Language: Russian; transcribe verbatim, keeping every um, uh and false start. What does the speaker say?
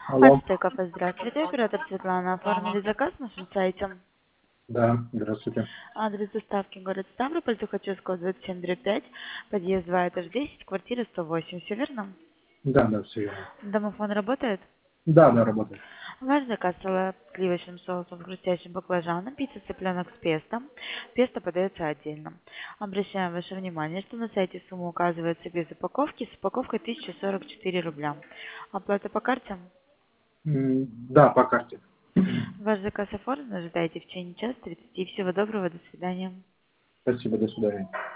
Алло. Альфа кафе, здравствуйте. Оператор Светлана. Оформили заказ на нашем сайте. Да, здравствуйте. Адрес доставки город Ставрополь, Тухачевского, двадцать семь пять, подъезд два, этаж десять, квартира сто восемь. Все верно? Да, да, все верно. Домофон работает? Да, да, работает. Ваш заказ салат с сливочным соусом, хрустящим баклажаном, пицца цыпленок с песто. Песто подается отдельно. Обращаем ваше внимание, что на сайте сумма указывается без упаковки, с упаковкой тысяча сорок четыре рубля. Оплата по карте? М, Да, по карте. Ваш заказ оформлен, ожидайте в течение часа тридцати. Всего доброго, до свидания. Спасибо, до свидания.